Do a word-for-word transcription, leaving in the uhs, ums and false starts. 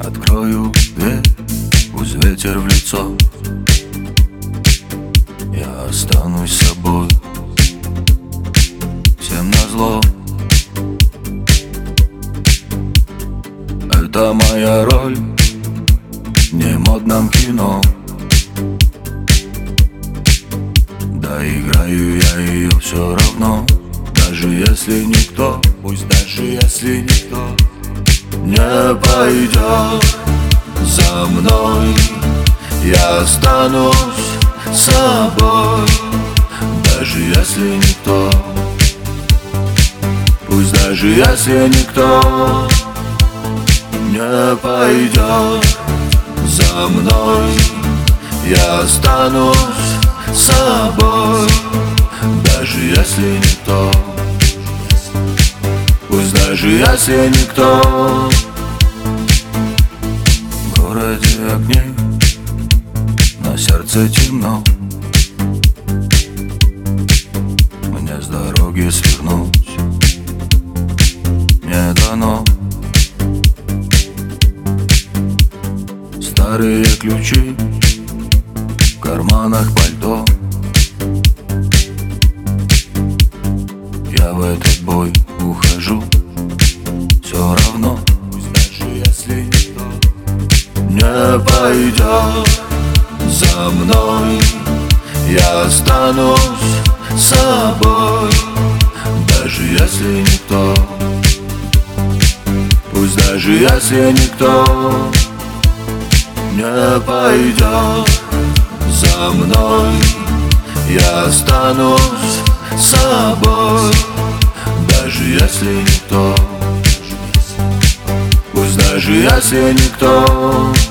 Открою дверь, пусть ветер в лицо. Я останусь собой, всем назло. Это моя роль в немодном кино. Да играю я ее все равно. Даже если никто, пусть даже если никто не пойдет за мной, я останусь собой. Даже если никто, пусть даже если никто не пойдет за мной, я останусь собой. Даже если никто, пусть даже если никто. В городе огней, на сердце темно. Мне с дороги свернуть не дано. Старые ключи в карманах пальто. Я в этот бой ухожу все равно. Пусть даже если никто не пойдет за мной, я останусь собой. Даже если никто, пусть даже если никто не пойдет за мной, я останусь собой. Даже если никто, пусть даже если никто.